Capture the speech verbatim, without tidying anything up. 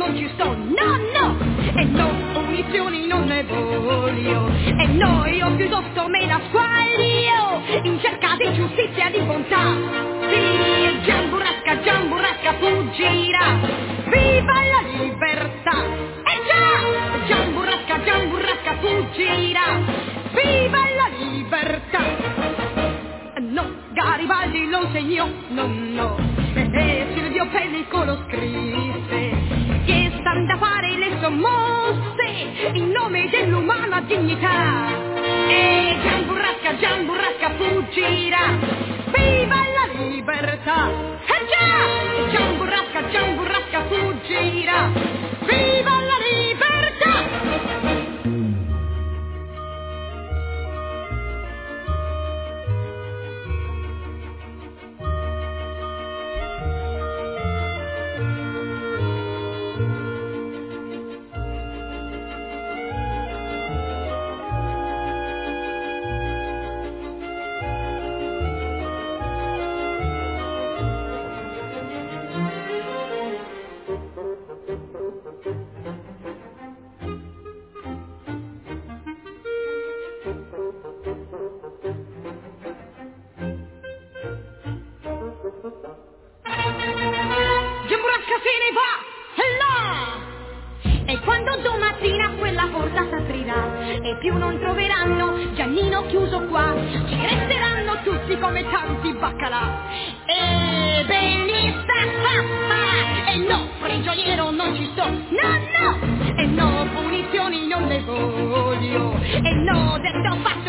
non ci sto, no, no, e no, punizioni non ne voglio, e no, io piuttosto me la squaglio, in cerca di giustizia e di bontà, sì, Giamburrasca, Giamburrasca fuggirà, viva la libertà, e già, Giamburrasca, Giamburrasca fuggirà, viva la libertà. No, Garibaldi lo segnò, no, no, e eh, Silvio Pellico lo scrisse, che stan da fare le sommosse in nome dell'umana dignità. E Giamburrasca, Giamburrasca fuggirà, viva la libertà. E già, Giamburrasca, Giamburrasca fuggirà, viva la libertà. Giamburrasca se ne va, là! E quando domattina quella porta s'aprirà e più non troveranno Giannino chiuso qua, ci resteranno tutti come tanti baccalà. E bellista, ah, ah, e no, prigioniero non ci sto, no, no, e no, punizioni non ne voglio, e no, detto fatto